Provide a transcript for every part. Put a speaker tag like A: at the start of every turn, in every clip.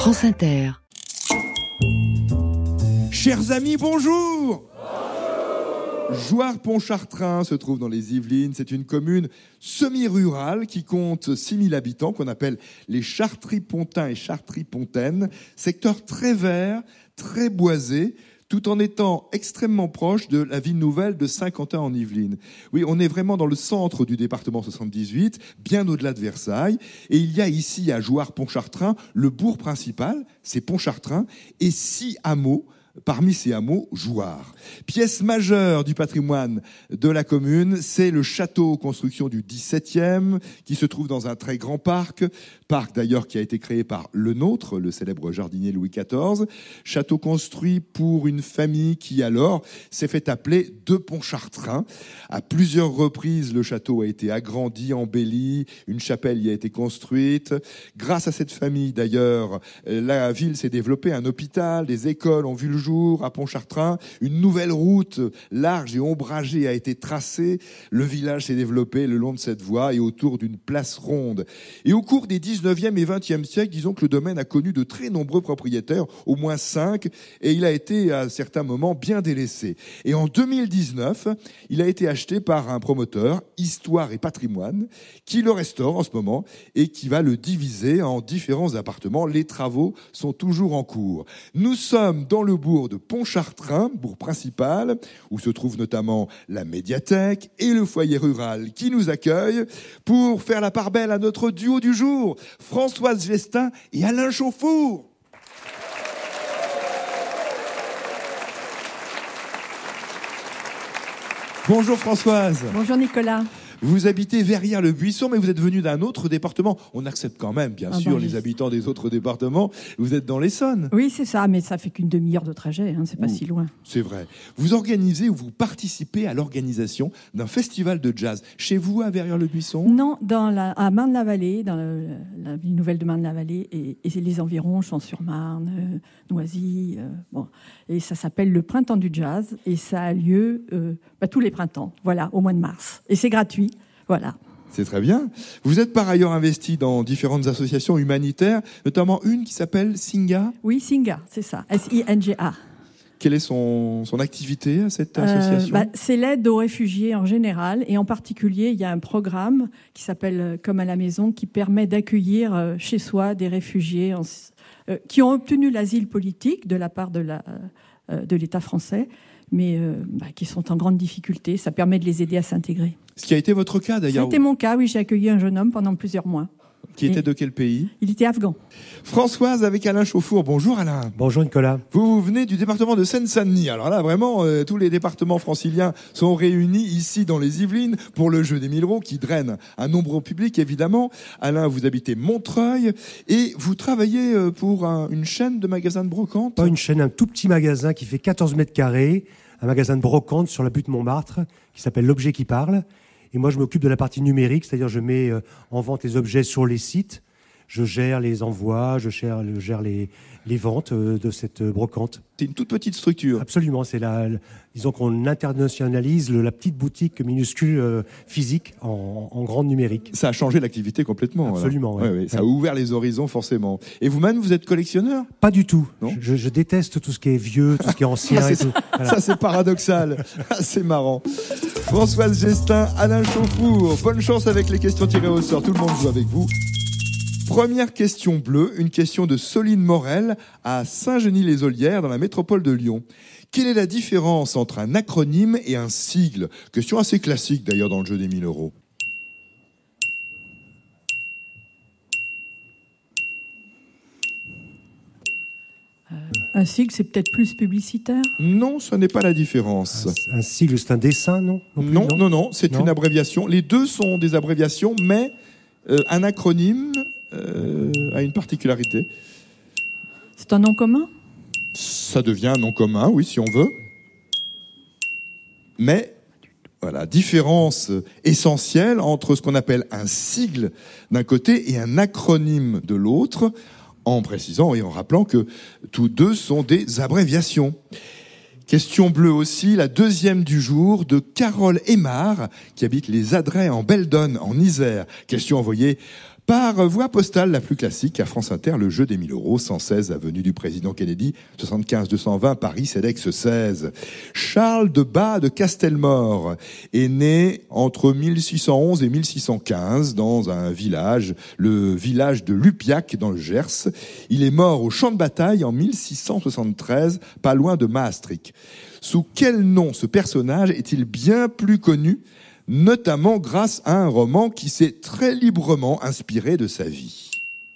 A: France Inter.
B: Chers amis, bonjour. Jouarre-Pontchartrain se trouve dans les Yvelines. C'est une commune semi-rurale qui compte 6000 habitants, qu'on appelle les Chartris-Pontins et Chartris-Pontaines. Secteur très vert, très boisé, tout en étant extrêmement proche de la ville nouvelle de Saint-Quentin en Yvelines. Oui, on est vraiment dans le centre du département 78, bien au-delà de Versailles. Et il y a ici, à Jouarre-Pontchartrain, le bourg principal, c'est Pontchartrain, et 6 hameaux. Parmi ces hameaux, Jouarre. Pièce majeure du patrimoine de la commune, c'est le château, construction du XVIIe, qui se trouve dans un très grand parc d'ailleurs qui a été créé par le nôtre, le célèbre jardinier Louis XIV. Château construit pour une famille qui alors s'est fait appeler de Pontchartrain. À plusieurs reprises, le château a été agrandi, embelli, une chapelle y a été construite. Grâce à cette famille d'ailleurs, la ville s'est développée, un hôpital, des écoles ont vu le jour à Pontchartrain, une nouvelle route large et ombragée a été tracée. Le village s'est développé le long de cette voie et autour d'une place ronde. Et au cours des 19e et 20e siècles, disons que le domaine a connu de très nombreux propriétaires, au moins 5, et il a été à certains moments bien délaissé. Et en 2019, il a été acheté par un promoteur, Histoire et Patrimoine, qui le restaure en ce moment et qui va le diviser en différents appartements. Les travaux sont toujours en cours. Nous sommes dans le bourg de Pontchartrain, bourg principal, où se trouve notamment la médiathèque et le foyer rural qui nous accueille pour faire la part belle à notre duo du jour, Françoise Gestin et Alain Chauffour. Bonjour Françoise.
C: Bonjour Nicolas.
B: Vous habitez Verrières-le-Buisson, mais vous êtes venu d'un autre département. On accepte quand même, bien sûr, les habitants des autres départements. Vous êtes dans l'Essonne.
C: Oui, c'est ça, mais ça fait qu'une demi-heure de trajet, c'est pas si loin.
B: C'est vrai. Vous organisez ou vous participez à l'organisation d'un festival de jazz. Chez vous, à Verrières-le-Buisson ?
C: Non, à Marne-la-Vallée, dans la ville nouvelle de Marne-la-Vallée, et les environs, Champs-sur-Marne, Noisy, et ça s'appelle le Printemps du Jazz, et ça a lieu tous les printemps, voilà, au mois de mars. Et c'est gratuit. Voilà.
B: C'est très bien. Vous êtes par ailleurs investi dans différentes associations humanitaires, notamment une qui s'appelle Singa.
C: Oui, Singa, c'est ça, S-I-N-G-A.
B: Quelle est son activité à cette association ?
C: C'est l'aide aux réfugiés en général, et en particulier, il y a un programme qui s'appelle Comme à la maison, qui permet d'accueillir chez soi des réfugiés qui ont obtenu l'asile politique de la part de l'État français, mais qui sont en grande difficulté. Ça permet de les aider à s'intégrer.
B: Ce qui a été votre cas d'ailleurs.
C: C'était mon cas, oui. J'ai accueilli un jeune homme pendant plusieurs mois.
B: Qui était de quel pays ?
C: Il était afghan.
B: Françoise avec Alain Chauffour. Bonjour Alain.
D: Bonjour Nicolas.
B: Vous venez du département de Seine-Saint-Denis. Alors là, vraiment, tous les départements franciliens sont réunis ici dans les Yvelines pour le jeu des 1000 euros qui draine un nombreux public, évidemment. Alain, vous habitez Montreuil et vous travaillez pour une chaîne de magasins de brocante.
D: Pas une chaîne, un tout petit magasin qui fait 14 mètres carrés, un magasin de brocante sur la butte Montmartre qui s'appelle L'Objet qui parle. Et moi, je m'occupe de la partie numérique, c'est-à-dire je mets en vente les objets sur les sites, je gère les envois, je gère les ventes de cette brocante.
B: C'est une toute petite structure.
D: Absolument, disons qu'on internationalise la petite boutique minuscule physique en grande numérique.
B: Ça a changé l'activité complètement.
D: Absolument, oui.
B: Ouais. Ça a ouvert les horizons forcément. Et vous-même, vous êtes collectionneur ?
D: Pas du tout.
B: Non ?
D: Je déteste tout ce qui est vieux, tout ce qui est ancien.
B: Ça, c'est paradoxal. C'est marrant. Françoise Gestin, Alain Chauffour. Bonne chance avec les questions tirées au sort. Tout le monde joue avec vous. Première question bleue, une question de Soline Morel à Saint-Genis-les-Olières dans la métropole de Lyon. Quelle est la différence entre un acronyme et un sigle ? Question assez classique d'ailleurs dans le jeu des 1000 euros.
C: Un sigle, c'est peut-être plus publicitaire ?
B: Non, ce n'est pas la différence.
D: Un sigle, c'est un dessin, non ?
B: Non, c'est une abréviation. Les deux sont des abréviations, mais un acronyme a une particularité.
C: C'est un nom commun ?
B: Ça devient un nom commun, oui, si on veut. Mais, voilà, différence essentielle entre ce qu'on appelle un sigle d'un côté et un acronyme de l'autre, en précisant et en rappelant que tous deux sont des abréviations. Question bleue aussi, la deuxième du jour de Carole Aymar, qui habite les Adrets en Belledonne, en Isère. Question envoyée Par voie postale la plus classique, à France Inter, le jeu des 1000 €, 116 avenue du Président Kennedy, 75 220 Paris, CEDEX 16. Charles de Bas de Castelmore est né entre 1611 et 1615 dans un village, le village de Lupiac dans le Gers. Il est mort au champ de bataille en 1673, pas loin de Maastricht. Sous quel nom ce personnage est-il bien plus connu, notamment grâce à un roman qui s'est très librement inspiré de sa vie?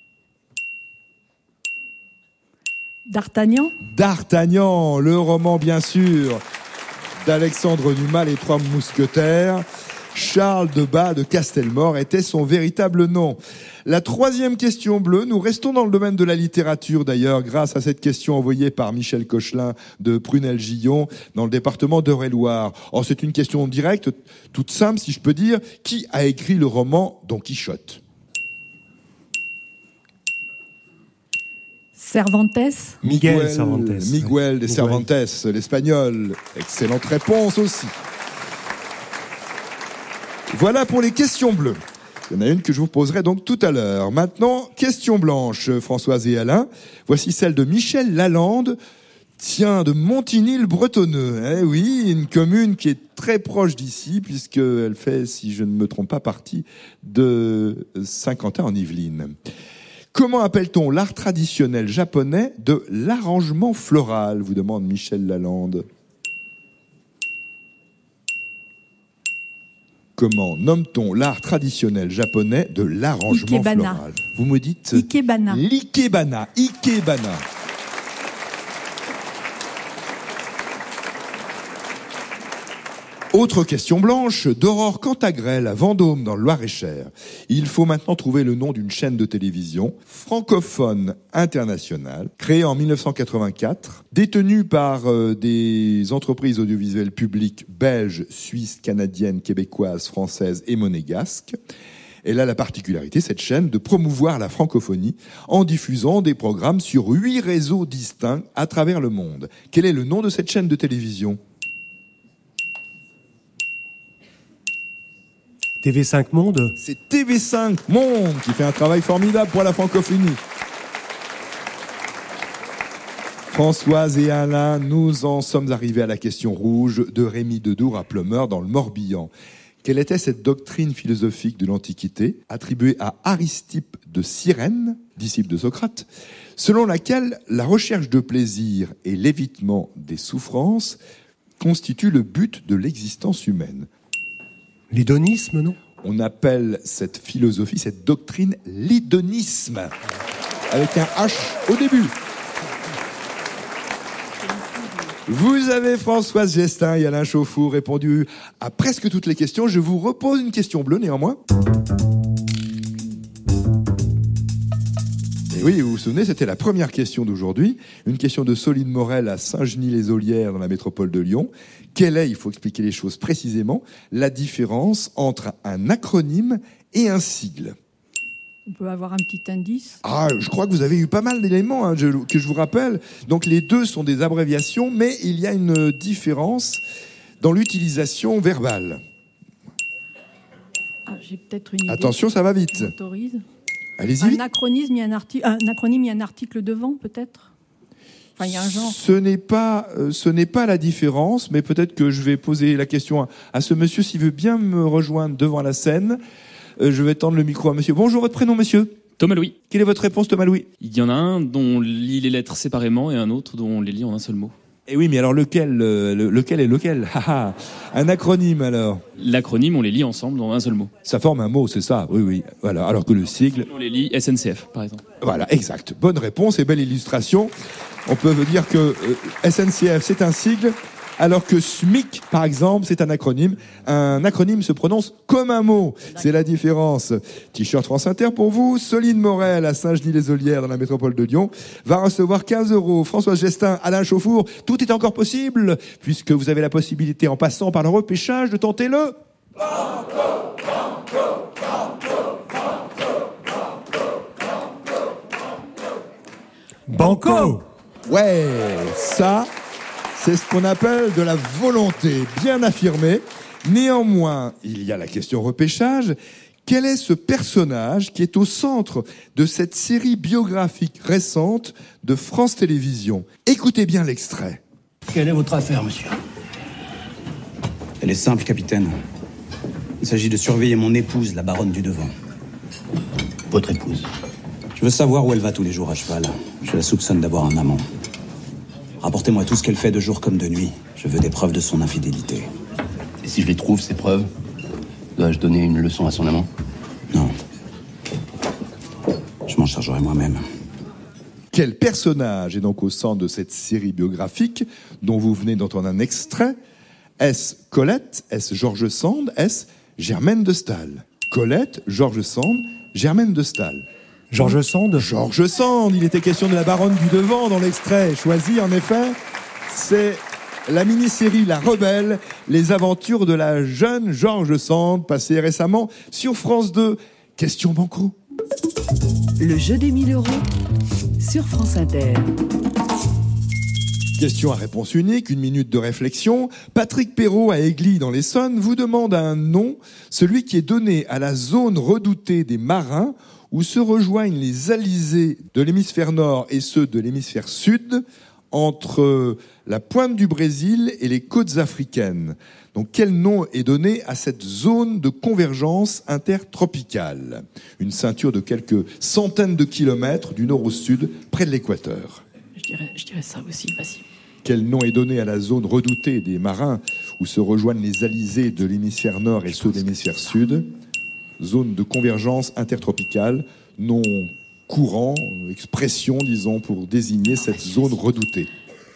C: D'Artagnan.
B: D'Artagnan, le roman bien sûr d'Alexandre Dumas, Les Trois Mousquetaires. Charles de Bas de Castelmore était son véritable nom. La troisième question bleue, nous restons dans le domaine de la littérature d'ailleurs, grâce à cette question envoyée par Michel Cochelin de Prunel-Gillon, dans le département d'Eure-et-Loir. Oh, c'est une question directe, toute simple si je peux dire. Qui a écrit le roman Don Quichotte?
C: Cervantes.
D: Miguel Cervantes.
B: Miguel de Cervantes, l'espagnol. Excellente réponse aussi. Voilà pour les questions bleues. Il y en a une que je vous poserai donc tout à l'heure. Maintenant, question blanche, Françoise et Alain. Voici celle de Michel Lalande, tiens, de Montigny-le-Bretonneux. Eh oui, une commune qui est très proche d'ici, puisqu'elle fait, si je ne me trompe pas, partie de Saint-Quentin en Yvelines. Comment appelle-t-on l'art traditionnel japonais de l'arrangement floral, vous demande Michel Lalande. Comment nomme-t-on l'art traditionnel japonais de l'arrangement floral? Vous me dites
C: Ikebana.
B: L'ikebana. Ikebana. Autre question blanche, d'Aurore Cantagrel à Vendôme dans le Loir-et-Cher. Il faut maintenant trouver le nom d'une chaîne de télévision francophone internationale, créée en 1984, détenue par des entreprises audiovisuelles publiques belges, suisses, canadiennes, québécoises, françaises et monégasques. Elle a la particularité, cette chaîne, de promouvoir la francophonie en diffusant des programmes sur 8 réseaux distincts à travers le monde. Quel est le nom de cette chaîne de télévision ?
D: TV5 Monde.
B: C'est TV5 Monde qui fait un travail formidable pour la francophonie. Françoise et Alain, nous en sommes arrivés à la question rouge de Rémy Dedour à Pleumeur dans le Morbihan. Quelle était cette doctrine philosophique de l'Antiquité, attribuée à Aristippe de Cyrène, disciple de Socrate, selon laquelle la recherche de plaisir et l'évitement des souffrances constituent le but de l'existence humaine?
D: L'hédonisme, non?
B: On appelle cette philosophie, cette doctrine, l'hédonisme, avec un H au début. Vous avez Françoise Gestin et Alain Chauffour répondu à presque toutes les questions. Je vous repose une question bleue néanmoins. Et oui, vous vous souvenez, c'était la première question d'aujourd'hui. Une question de Soline Morel à Saint-Genis-les-Olières dans la métropole de Lyon. Quelle est, il faut expliquer les choses précisément, la différence entre un acronyme et un sigle?
C: On peut avoir un petit indice.
B: Ah, je crois que vous avez eu pas mal d'éléments que je vous rappelle. Donc les deux sont des abréviations, mais il y a une différence dans l'utilisation verbale.
C: Ah, j'ai peut-être une idée.
B: Attention, ça va vite.
C: M'autorise.
B: Allez-y.
C: Un acronyme, il y a un article devant, peut-être. Enfin, il y a un genre.
B: Ce n'est pas la différence, mais peut-être que je vais poser la question à ce monsieur s'il veut bien me rejoindre devant la scène. Je vais tendre le micro à monsieur. Bonjour, votre prénom, monsieur?
A: Thomas Louis.
B: Quelle est votre réponse, Thomas Louis?
A: Il y en a un dont on lit les lettres séparément et un autre dont on les lit en un seul mot.
B: Eh oui, mais alors lequel est lequel? Un acronyme alors?
A: L'acronyme, on les lit ensemble dans un seul mot.
B: Ça forme un mot, c'est ça? Oui, oui. Voilà. Alors que le sigle...
A: On les lit SNCF, par exemple.
B: Voilà, exact. Bonne réponse et belle illustration. On peut dire que SNCF, c'est un sigle, alors que SMIC, par exemple, c'est un acronyme. Un acronyme se prononce comme un mot. C'est la différence. T-shirt France Inter pour vous. Soline Morel à Saint-Genis-les-Olières dans la métropole de Lyon va recevoir 15 €. Françoise Gestin, Alain Chauffour, tout est encore possible puisque vous avez la possibilité, en passant par le repêchage, de tenter le...
D: Banco.
B: Ouais, ça, c'est ce qu'on appelle de la volonté bien affirmée. Néanmoins, il y a la question repêchage. Quel est ce personnage qui est au centre de cette série biographique récente de France Télévisions? Écoutez bien l'extrait.
E: Quelle est votre affaire, monsieur?
F: Elle est simple, capitaine. Il s'agit de surveiller mon épouse, la baronne du Devant.
E: Votre épouse?
F: Je veux savoir où elle va tous les jours à cheval. Je la soupçonne d'avoir un amant. Rapportez-moi tout ce qu'elle fait de jour comme de nuit. Je veux des preuves de son infidélité.
E: Et si je les trouve, ces preuves, dois-je donner une leçon à son amant?
F: Non. Je m'en chargerai moi-même.
B: Quel personnage est donc au centre de cette série biographique dont vous venez d'entendre un extrait? Est-ce Colette? Est-ce George Sand? Est-ce Germaine de Staël? Colette, George Sand, Germaine de Staël.
D: George Sand.
B: George Sand, il était question de la baronne du Devant dans l'extrait choisi, en effet. C'est la mini-série La Rebelle, les aventures de la jeune George Sand, passée récemment sur France 2. Question banco.
G: Le jeu des 1000 € sur France Inter.
B: Question à réponse unique, 1 minute de réflexion. Patrick Perrault à Aigli dans l'Essonne vous demande un nom, celui qui est donné à la zone redoutée des marins où se rejoignent les alizés de l'hémisphère nord et ceux de l'hémisphère sud, entre la pointe du Brésil et les côtes africaines. Donc quel nom est donné à cette zone de convergence intertropicale? Une ceinture de quelques centaines de kilomètres du nord au sud, près de l'équateur.
C: Je dirais ça aussi, vas-y.
B: Quel nom est donné à la zone redoutée des marins où se rejoignent les alizés de l'hémisphère nord et ceux de l'hémisphère sud? Zone de convergence intertropicale, nom courant, expression, disons, pour désigner cette zone redoutée.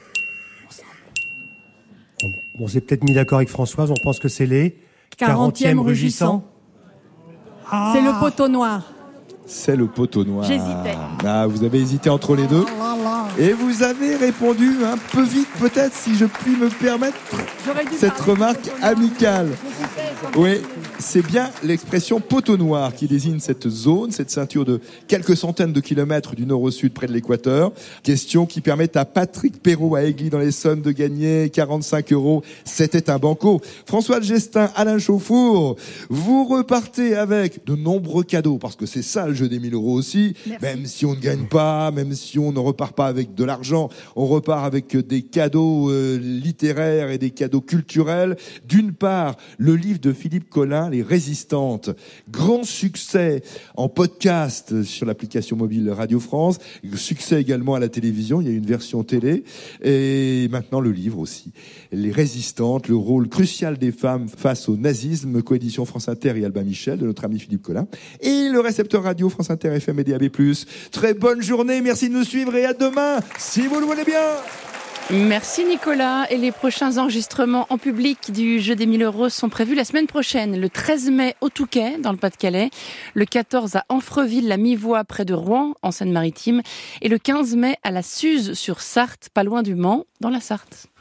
D: On s'est peut-être mis d'accord avec Françoise, on pense que c'est les
C: 40e rugissant.
D: Ah.
C: C'est le poteau noir.
B: C'est le poteau noir.
C: J'hésitais.
B: Ah, vous avez hésité entre les deux. Et vous avez répondu un peu vite, peut-être, si je puis me permettre cette remarque amicale. Oui, c'est bien l'expression poteau noir qui désigne cette zone, cette ceinture de quelques centaines de kilomètres du nord au sud près de l'équateur. Question qui permet à Patrick Perrault à Aigli dans l'Essonne de gagner 45 €. C'était un banco. François Gestin, Alain Chauffour, vous repartez avec de nombreux cadeaux, parce que c'est ça le jeu des 1000 € aussi.
C: Merci.
B: Même si on ne gagne pas, même si on ne repart pas avec de l'argent, on repart avec des cadeaux littéraires et des cadeaux culturels. D'une part, le livre de Philippe Collin, Les Résistantes, grand succès en podcast sur l'application mobile Radio France, succès également à la télévision, il y a une version télé, et maintenant le livre aussi, Les Résistantes, le rôle crucial des femmes face au nazisme, coédition France Inter et Albin Michel de notre ami Philippe Collin, et le récepteur radio France Inter FM et DAB+. Très bonne journée, merci de nous suivre et à demain, si vous le voulez bien.
H: Merci Nicolas. Et les prochains enregistrements en public du jeu des 1000 € sont prévus la semaine prochaine. Le 13 mai au Touquet, dans le Pas-de-Calais. Le 14 à Amfreville, la Mi-Voix, près de Rouen, en Seine-Maritime. Et le 15 mai à la Suze, sur Sarthe, pas loin du Mans, dans la Sarthe.